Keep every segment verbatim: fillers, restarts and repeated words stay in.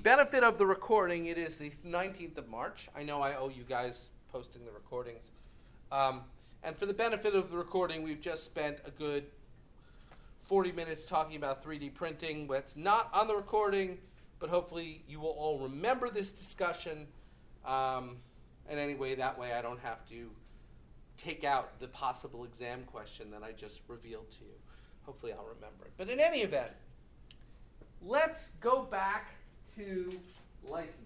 benefit of the recording, it is the nineteenth of March. I know I owe you guys posting the recordings. Um, and for the benefit of the recording, we've just spent a good forty minutes talking about three D printing. That's not on the recording, but hopefully you will all remember this discussion. Um, and anyway, that way I don't have to take out the possible exam question that I just revealed to you. Hopefully I'll remember it. But in any event, let's go back to licenses.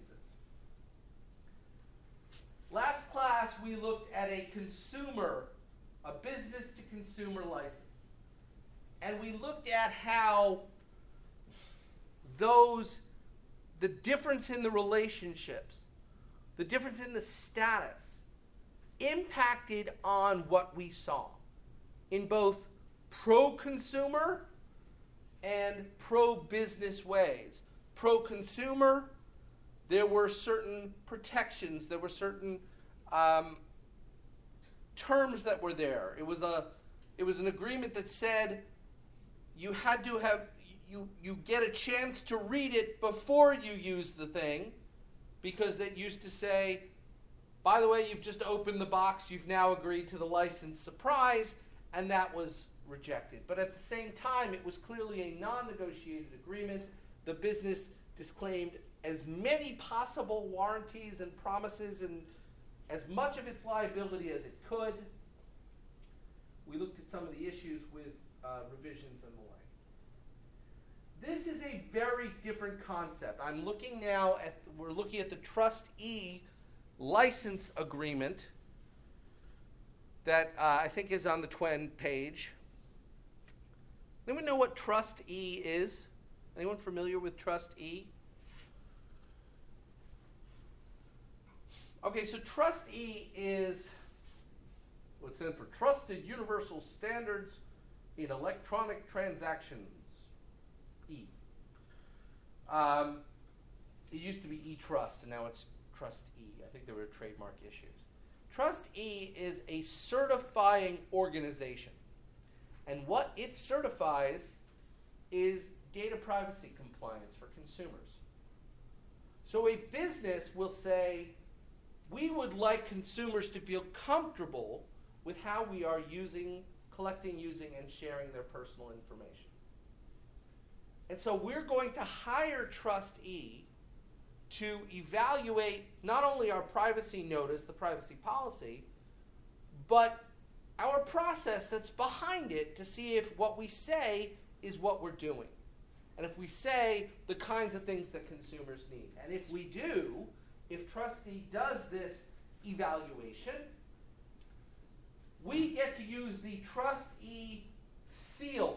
Last class we looked at a consumer, a business-to-consumer license. And we looked at how those, the difference in the relationships, the difference in the status, impacted on what we saw in both pro-consumer and pro-business ways. Pro-consumer, there were certain protections, there were certain um, terms that were there. It was a, it was an agreement that said you had to have, you, you get a chance to read it before you use the thing, because that used to say, by the way, you've just opened the box, you've now agreed to the license, surprise, and that was rejected. But at the same time, it was clearly a non-negotiated agreement. The business disclaimed as many possible warranties and promises and as much of its liability as it could. We looked at some of the issues with uh, revisions and the like. This is a very different concept. I'm looking now at, we're looking at the trustee license agreement that uh, I think is on the Twen page. Anyone know what trustee is? Anyone familiar with trustee? Okay, so trustee is what's in for Trusted Universal Standards in Electronic Transactions. E. Um, it used to be eTrust, and now it's trustee. I think there were trademark issues. Trustee is a certifying organization. And what it certifies is data privacy compliance for consumers. So a business will say, we would like consumers to feel comfortable with how we are using, collecting, using, and sharing their personal information. And so we're going to hire trustee to evaluate not only our privacy notice, the privacy policy, but our process that's behind it to see if what we say is what we're doing. And if we say the kinds of things that consumers need. And if we do, if trustee does this evaluation, we get to use the trustee seal.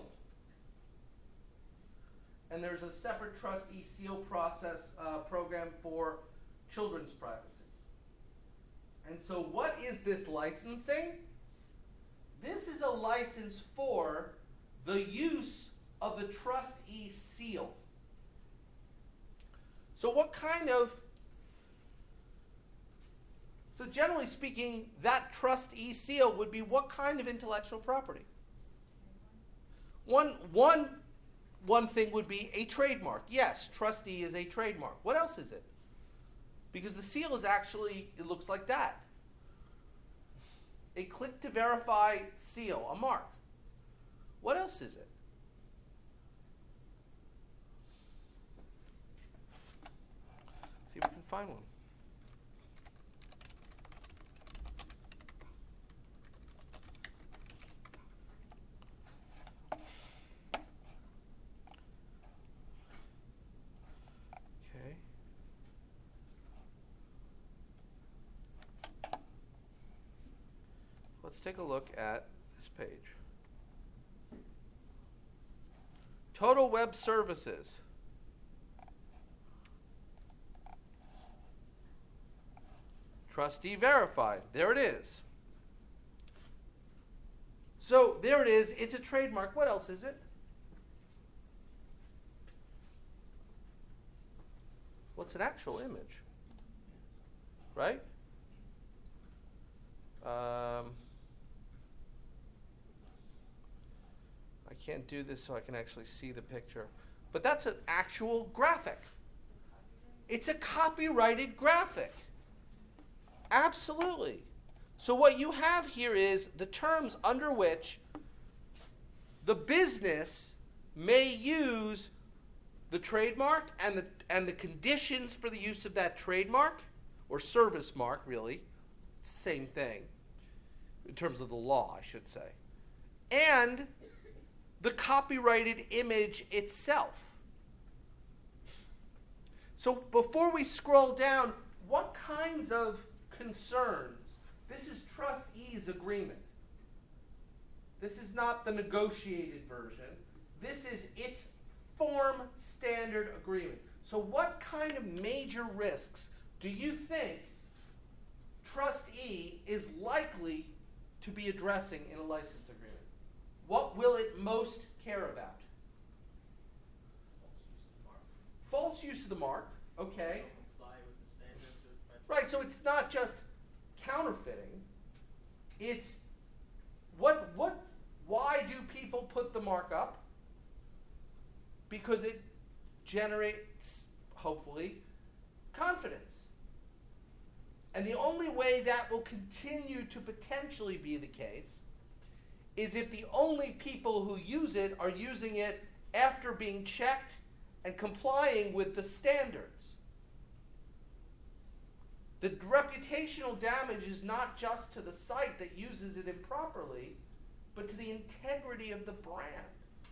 And there's a separate trustee seal process uh, program for children's privacy. And so what is this licensing? This is a license for the use of the trustee seal. So what kind of, so generally speaking, that trustee seal would be what kind of intellectual property? One, one, one thing would be a trademark. Yes, trustee is a trademark. What else is it? Because the seal is actually, it looks like that. A click to verify seal, a mark. What else is it? See if we can find one. Okay. Let's take a look at this page. Total Web Services. Trustee verified. There it is. So there it is. It's a trademark. What else is it? What's an actual image? Right? Um, I can't do this so I can actually see the picture. But that's an actual graphic. It's a copyrighted graphic. Absolutely. So what you have here is the terms under which the business may use the trademark and the and the conditions for the use of that trademark or service mark, really, same thing in terms of the law, I should say, and the copyrighted image itself. So before we scroll down, what kinds of concerns? This is trustee's agreement. This is not the negotiated version. This is its form standard agreement. So what kind of major risks do you think trustee is likely to be addressing in a license agreement? What will it most care about? False use of the mark, okay. Right, so it's not just counterfeiting. It's what what why do people put the mark up? Because it generates, hopefully, confidence. And the only way that will continue to potentially be the case is if the only people who use it are using it after being checked and complying with the standards. The reputational damage is not just to the site that uses it improperly, but to the integrity of the brand.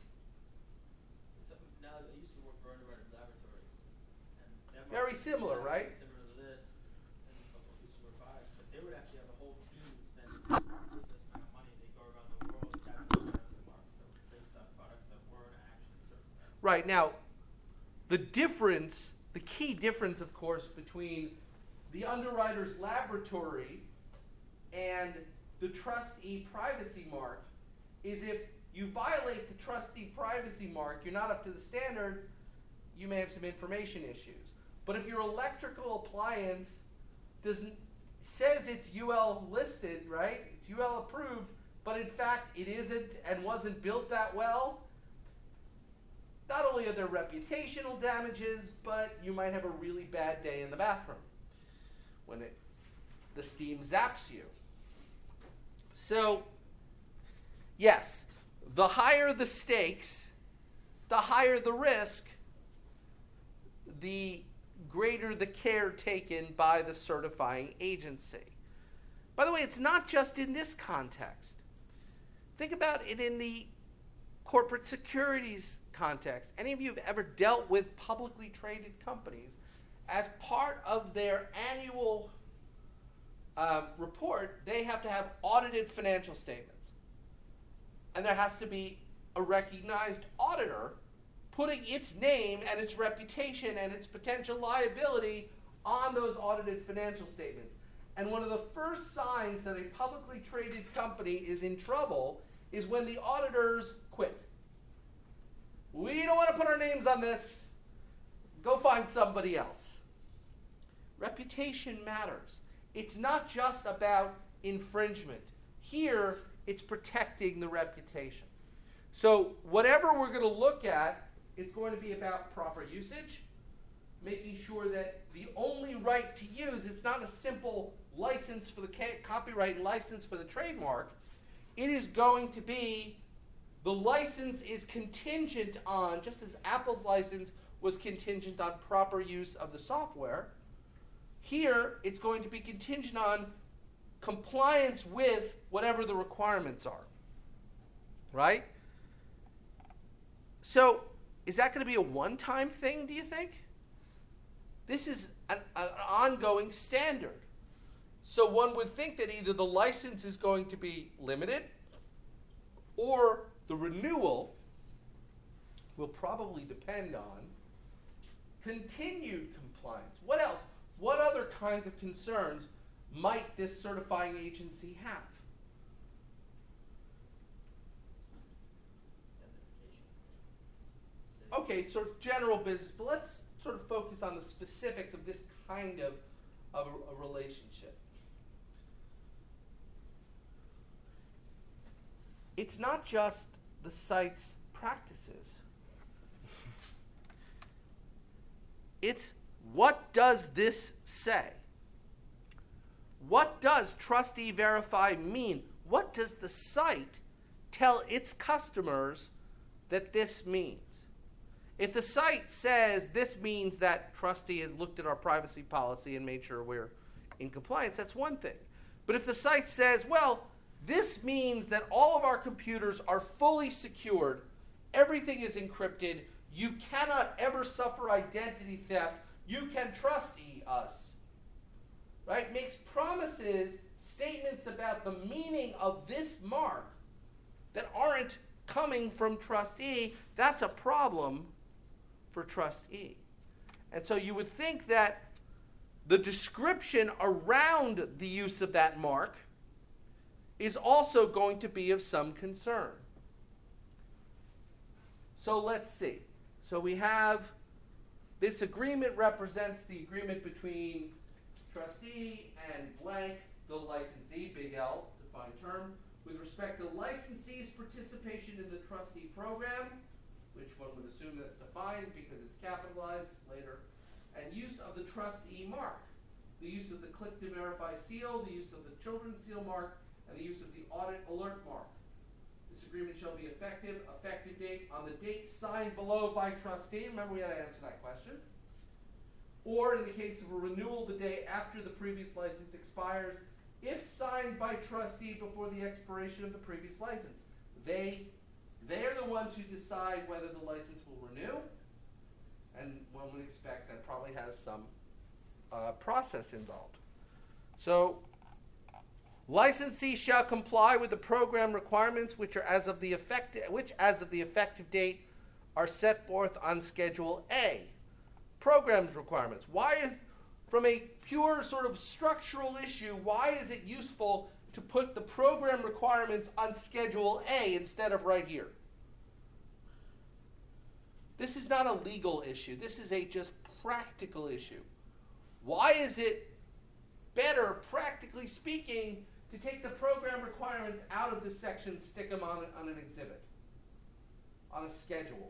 So now I used to work for Underwriters Laboratories. And Very similar, right? Similar to this, and a couple of super fives, but they would actually have a whole team spend this amount of money. They go around the world capturing the marks that were based on products that weren't actually certified. Right, now, the difference, the key difference, of course, between the Underwriters Laboratory and the trustee privacy mark is if you violate the trustee privacy mark, you're not up to the standards, you may have some information issues. But if your electrical appliance doesn't says it's U L listed, right? It's U L approved, but in fact it isn't and wasn't built that well, not only are there reputational damages, but you might have a really bad day in the bathroom when it, the steam zaps you. So, yes, the higher the stakes, the higher the risk, the greater the care taken by the certifying agency. By the way, it's not just in this context. Think about it in the corporate securities context. Any of you have ever dealt with publicly traded companies? As part of their annual uh, report, they have to have audited financial statements. And there has to be a recognized auditor putting its name and its reputation and its potential liability on those audited financial statements. And one of the first signs that a publicly traded company is in trouble is when the auditors quit. We don't want to put our names on this. Go find somebody else. Reputation matters. It's not just about infringement. Here, it's protecting the reputation. So whatever we're going to look at, it's going to be about proper usage, making sure that the only right to use, it's not a simple license for the ca- copyright and license for the trademark. It is going to be, the license is contingent on, just as Apple's license was contingent on proper use of the software, here it's going to be contingent on compliance with whatever the requirements are. Right? So, is that going to be a one-time thing, do you think? This is an, an ongoing standard. So one would think that either the license is going to be limited or the renewal will probably depend on continued compliance. What else? What other kinds of concerns might this certifying agency have? Okay, sort of general business, but let's sort of focus on the specifics of this kind of, of a, a relationship. It's not just the site's practices. It's what does this say? What does trustee verify mean? What does the site tell its customers that this means? If the site says this means that trustee has looked at our privacy policy and made sure we're in compliance, that's one thing. But if the site says, well, this means that all of our computers are fully secured, everything is encrypted, you cannot ever suffer identity theft, you can trustee us, right? Makes promises, statements about the meaning of this mark that aren't coming from trustee, that's a problem for trustee. And so you would think that the description around the use of that mark is also going to be of some concern. So let's see. So we have this agreement represents the agreement between trustee and blank, the licensee, big L, defined term, with respect to licensee's participation in the trustee program, which one would assume that's defined because it's capitalized later, and use of the trustee mark, the use of the click to verify seal, the use of the children's seal mark, and the use of the audit alert mark. This agreement shall be effective, effective date, on the date signed below by trustee. Remember, we had to answer that question. Or in the case of a renewal, the day after the previous license expires, if signed by trustee before the expiration of the previous license. They, they're the ones who decide whether the license will renew, and one would expect that probably has some uh, process involved. So, licensee shall comply with the program requirements which are as of the effective, which as of the effective date are set forth on Schedule A. Programs requirements. Why is, from a pure sort of structural issue, why is it useful to put the program requirements on Schedule A instead of right here? This is not a legal issue. This is a just practical issue. Why is it better, practically speaking, to take the program requirements out of this section, stick them on, on an exhibit, on a schedule?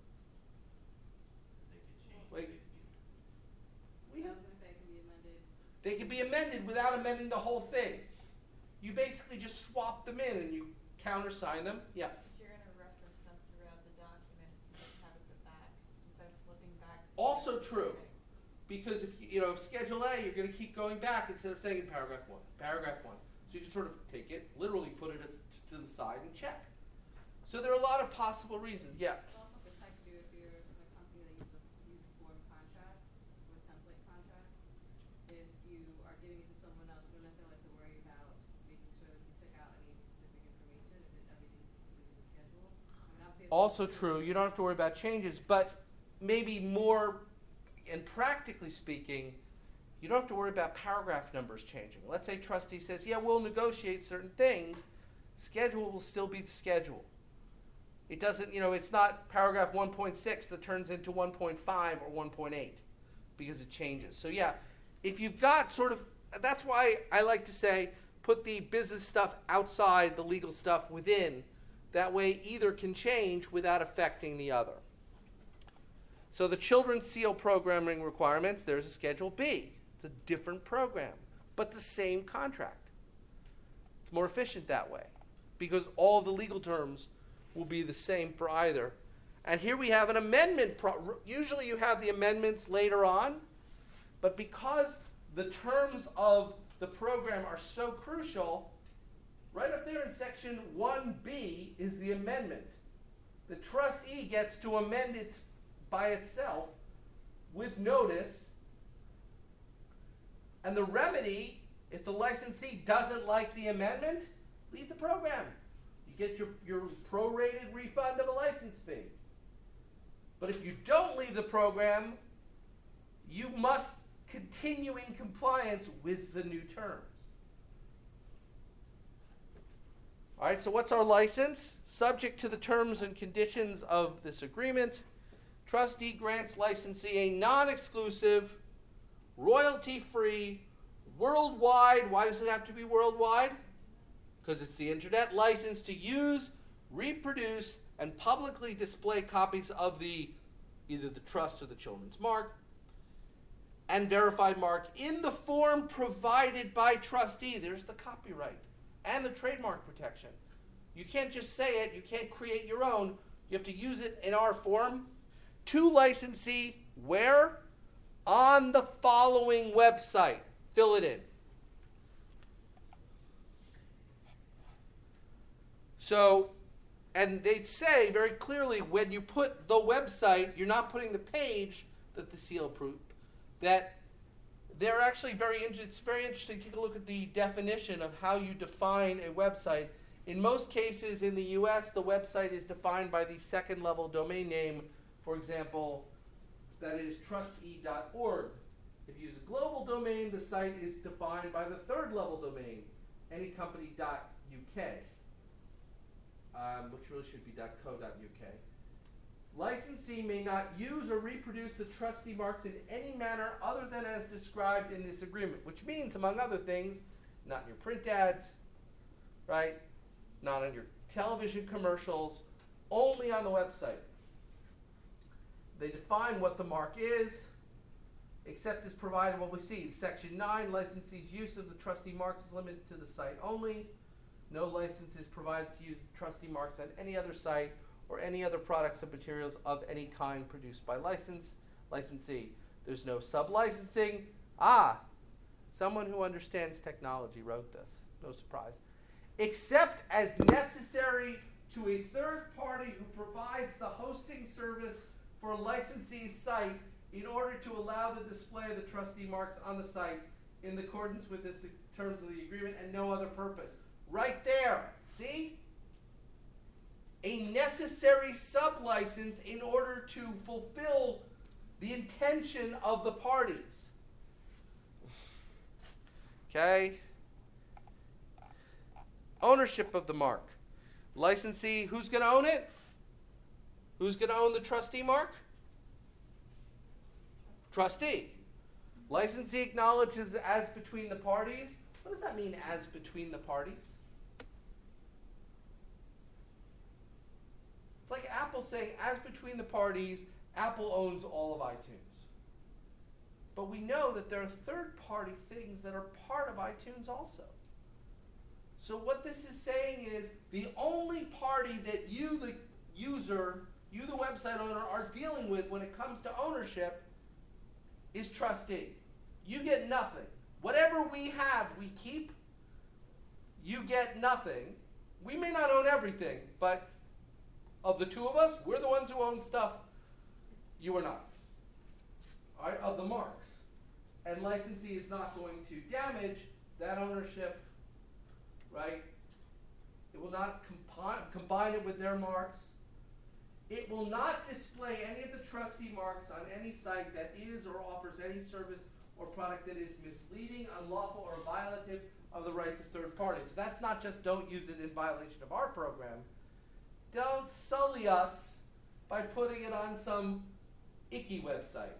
Wait. We have, they can be amended without amending the whole thing. You basically just swap them in and you countersign them. Yeah. You're going to reference them throughout the document, so you have it put back instead of flipping back. Also true. Because if you, you know, if Schedule A, you're going to keep going back instead of saying in paragraph one, paragraph one. So you can sort of take it, literally put it as, to the side and check. So there are a lot of possible reasons. Yeah. It also protects you if you're a company that uses, uses form contracts or template contracts. If you are giving it to someone else, you don't necessarily have to worry about making sure that you took out any specific information if it, everything's to do with the schedule. I mean, obviously Also true. You don't have to worry about changes, but maybe more. And practically speaking, you don't have to worry about paragraph numbers changing. Let's say trustee says, yeah, we'll negotiate certain things. Schedule will still be the schedule. It doesn't, you know, it's not paragraph one point six that turns into one point five or one point eight because it changes. So yeah, if you've got sort of, that's why I like to say, put the business stuff outside, the legal stuff within. That way either can change without affecting the other. So the children's seal programming requirements, there's a Schedule B. It's a different program, but the same contract. It's more efficient that way because all of the legal terms will be the same for either. And here we have an amendment. Pro- Usually you have the amendments later on, but because the terms of the program are so crucial, right up there in section one B is the amendment. The trustee gets to amend it by itself with notice, and the remedy, if the licensee doesn't like the amendment, leave the program. You get your, your prorated refund of a license fee. But if you don't leave the program, you must continue in compliance with the new terms. All right, so what's our license? Subject to the terms and conditions of this agreement, trustee grants licensee a non-exclusive, royalty-free, worldwide, why does it have to be worldwide? Because it's the internet license to use, reproduce, and publicly display copies of the either the trust or the children's mark. and verified mark in the form provided by trustee. There's the copyright and the trademark protection. You can't just say it. You can't create your own. You have to use it in our form. To licensee, where? On the following website. Fill it in. So, and they'd say very clearly when you put the website, you're not putting the page that the seal approved. That they're actually very, it's very interesting to take a look at the definition of how you define a website. In most cases in the U S, the website is defined by the second level domain name. For example, that is trustee dot org. If you use a global domain, the site is defined by the third level domain, anycompany dot U K, um, which really should be .co.uk. Licensee may not use or reproduce the trustee marks in any manner other than as described in this agreement, which means, among other things, not in your print ads, right? Not on your television commercials, only on the website. They define what the mark is, except as provided what we see. In Section nine, licensee's use of the trustee marks is limited to the site only. No license is provided to use the trustee marks on any other site or any other products and materials of any kind produced by license licensee. There's no sub-licensing. Ah, someone who understands technology wrote this. No surprise. Except as necessary to a third party who provides the hosting service for a licensee's site in order to allow the display of the trustee marks on the site in accordance with the terms of the agreement and no other purpose. Right there. See? A necessary sub-license in order to fulfill the intention of the parties. Okay? Ownership of the mark. Licensee, who's going to own it? Who's going to own the trustee mark? Trustee. Licensee acknowledges as between the parties. What does that mean, as between the parties? It's like Apple saying, as between the parties, Apple owns all of iTunes. But we know that there are third-party things that are part of iTunes also. So what this is saying is the only party that you, the user, you, the website owner, are dealing with when it comes to ownership is trustee. You get nothing. Whatever we have, we keep. You get nothing. We may not own everything, but of the two of us, we're the ones who own stuff. You are not. All right, of the marks. And licensee is not going to damage that ownership, right? It will not compi- combine it with their marks. It will not display any of the trustee marks on any site that is or offers any service or product that is misleading, unlawful, or violative of the rights of third parties. So that's not just don't use it in violation of our program. Don't sully us by putting it on some icky website.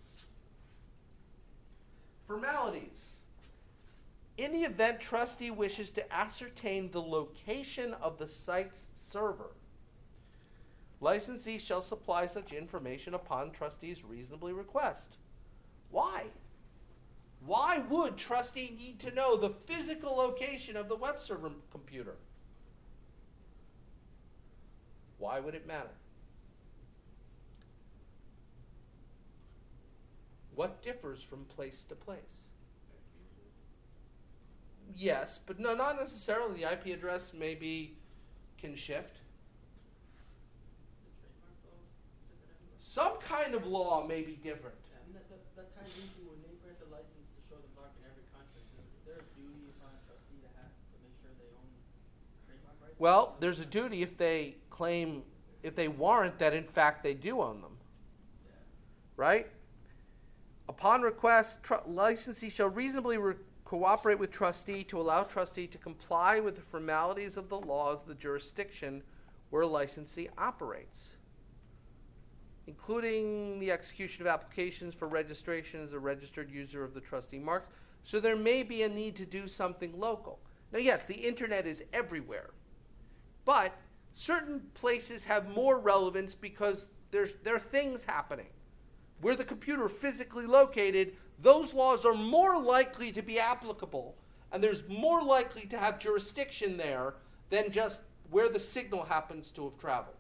Formalities. In the event trustee wishes to ascertain the location of the site's server, licensee shall supply such information upon trustee's reasonably request. Why? Why would trustee need to know the physical location of the web server computer? Why would it matter? What differs from place to place? Yes, but no, not necessarily. The I P address maybe can shift. Some kind of law may be different. Yeah, I mean, that, that, that ties into when they grant the license to show the mark in every contract. Is there a duty upon a trustee to have to make sure they own trademark rights? Well, there's a duty if they claim, if they warrant that in fact they do own them. Yeah. Right? Upon request, tr- licensee shall reasonably re- cooperate with trustee to allow trustee to comply with the formalities of the laws of the jurisdiction where licensee operates, including the execution of applications for registration as a registered user of the trustee marks. So there may be a need to do something local. Now, yes, the internet is everywhere, but certain places have more relevance because there's there are things happening. where the computer physically located, those laws are more likely to be applicable, and there's more likely to have jurisdiction there than just where the signal happens to have traveled.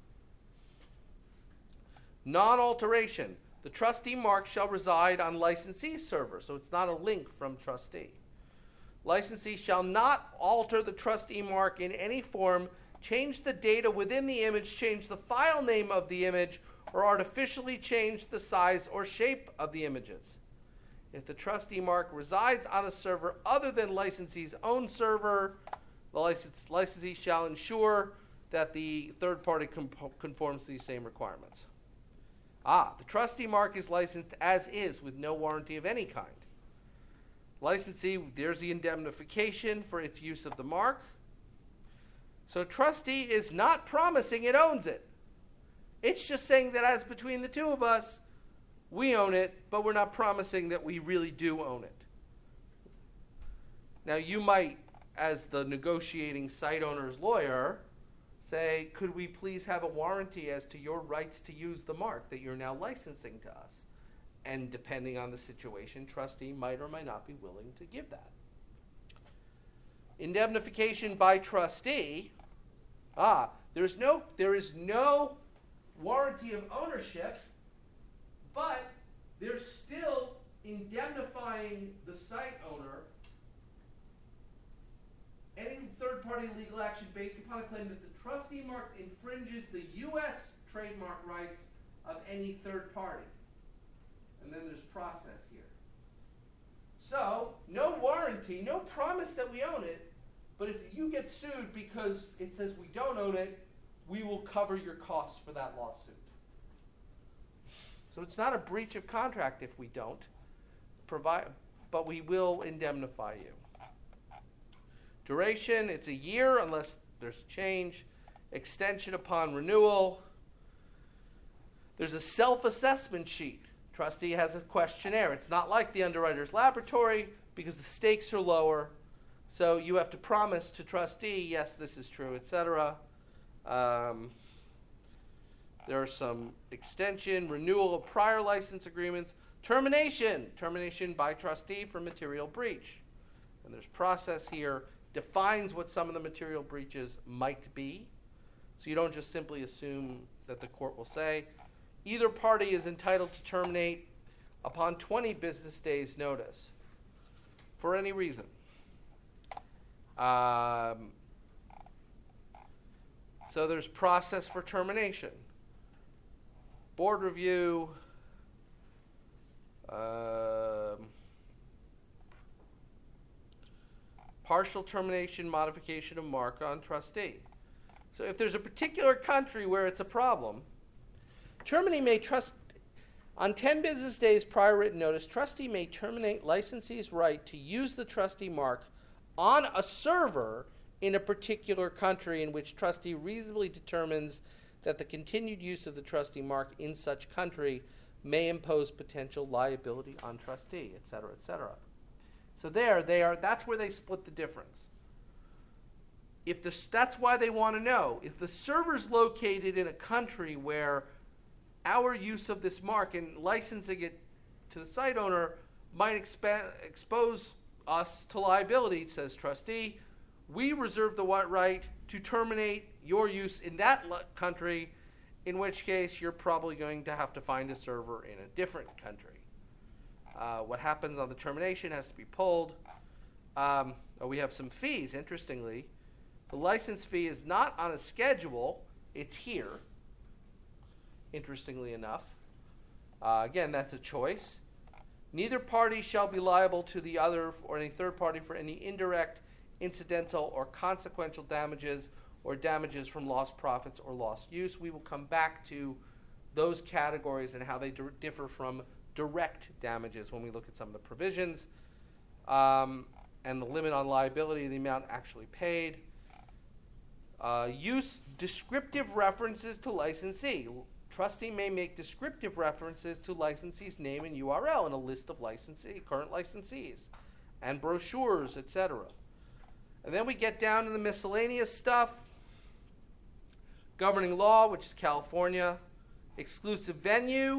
Non-alteration. The trustee mark shall reside on licensee's server, so it's not a link from trustee. Licensee shall not alter the trustee mark in any form, change the data within the image, change the file name of the image, or artificially change the size or shape of the images. If the trustee mark resides on a server other than licensee's own server, the license, licensee shall ensure that the third party comp- conforms to these same requirements. Ah, the trustee mark is licensed as is with no warranty of any kind. Licensee, there's the indemnification for its use of the mark. So trustee is not promising it owns it. It's just saying that as between the two of us, we own it, but we're not promising that we really do own it. Now you might, as the negotiating site owner's lawyer, say, could we please have a warranty as to your rights to use the mark that you're now licensing to us? And depending on the situation, trustee might or might not be willing to give that. Indemnification by trustee. Ah, there's no, there is no warranty of ownership, but they're still indemnifying the site owner any third-party legal action based upon a claim that the trustee mark infringes the U S trademark rights of any third party. And then there's process here. So, no warranty, no promise that we own it, but if you get sued because it says we don't own it, we will cover your costs for that lawsuit. So it's not a breach of contract if we don't provide, but we will indemnify you. Duration, it's a year unless there's change. Extension upon renewal. There's a self-assessment sheet. Trustee has a questionnaire. It's not like the underwriter's laboratory because the stakes are lower. So you have to promise to trustee, yes, this is true, et cetera. Um, there are some extension, renewal of prior license agreements, termination, termination by trustee for material breach. And there's process here, defines what some of the material breaches might be. So you don't just simply assume that the court will say. Either party is entitled to terminate upon twenty business days' notice for any reason. Um, so there's process for termination. Board review. Um, partial termination, modification of mark on trustee. So if there's a particular country where it's a problem, terminee may trust, on ten business days prior written notice, trustee may terminate licensee's right to use the trustee mark on a server in a particular country in which trustee reasonably determines that the continued use of the trustee mark in such country may impose potential liability on trustee, et cetera, et cetera. So there, they are. That's where they split the difference. If the, that's why they want to know if the server's located in a country where our use of this mark and licensing it to the site owner might expa- expose us to liability, says trustee, we reserve the right to terminate your use in that lo- country, in which case you're probably going to have to find a server in a different country. Uh, what happens on the termination has to be pulled. Um, oh, we have some fees, interestingly. The license fee is not on a schedule. It's here, interestingly enough. Uh, again, that's a choice. Neither party shall be liable to the other or any third party for any indirect, incidental, or consequential damages or damages from lost profits or lost use. We will come back to those categories and how they d- differ from direct damages when we look at some of the provisions, um, and the limit on liability, the amount actually paid. Uh, use descriptive references to licensee. Trustee may make descriptive references to licensee's name and U R L in a list of licensee, current licensees, and brochures, et cetera. And then we get down to the miscellaneous stuff. Governing law, which is California. Exclusive venue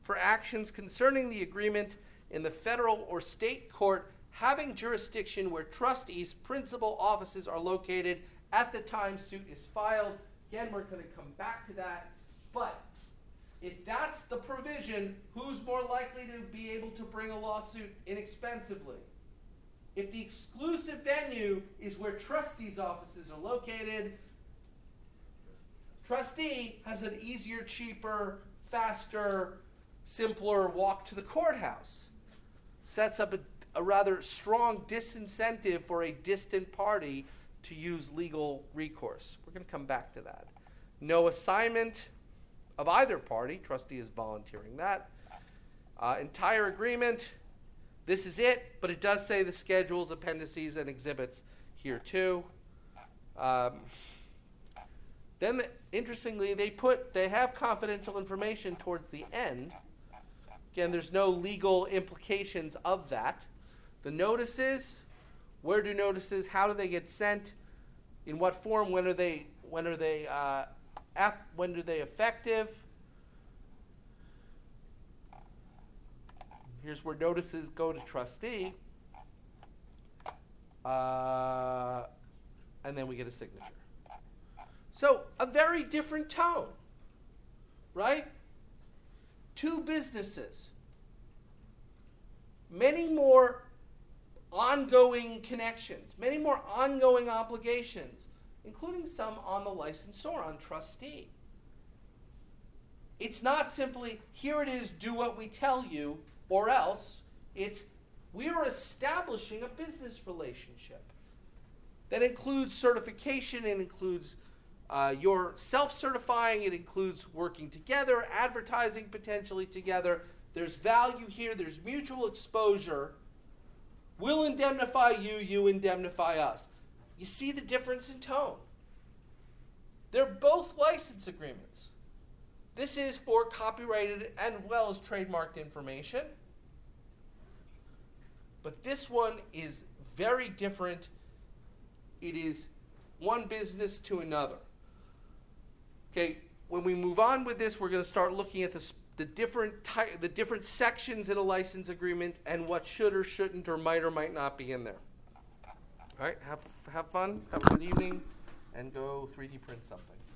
for actions concerning the agreement in the federal or state court having jurisdiction where trustees' principal offices are located at the time suit is filed. Again, we're going to come back to that. But if that's the provision, who's more likely to be able to bring a lawsuit inexpensively? If the exclusive venue is where trustees' offices are located, trustee has an easier, cheaper, faster, simpler walk to the courthouse. Sets up a, a rather strong disincentive for a distant party to use legal recourse. We're going to come back to that. No assignment of either party. Trustee is volunteering that. Uh, entire agreement. This is it, but it does say the schedules, appendices, and exhibits here too. Um, then, the, interestingly, they put they have confidential information towards the end. Again, there's no legal implications of that. The notices, where do notices? How do they get sent? In what form? When are they? When are they? Uh, ap- when are they effective? Here's where notices go to trustee. Uh, and then we get a signature. So, a very different tone, right? Two businesses. Many more ongoing connections, many more ongoing obligations, including some on the licensor, on trustee. It's not simply, here it is, do what we tell you, or else. It's, we are establishing a business relationship that includes certification, it includes uh, your self-certifying, it includes working together, advertising potentially together. There's value here, there's mutual exposure. We'll indemnify you, you indemnify us. You see the difference in tone. They're both license agreements. This is for copyrighted and well as trademarked information. But this one is very different. It is one business to another. Okay, when we move on with this, we're going to start looking at this, the different ty- the different sections in a license agreement and what should or shouldn't or might or might not be in there. All right, have have fun, have a good evening, and go three D print something.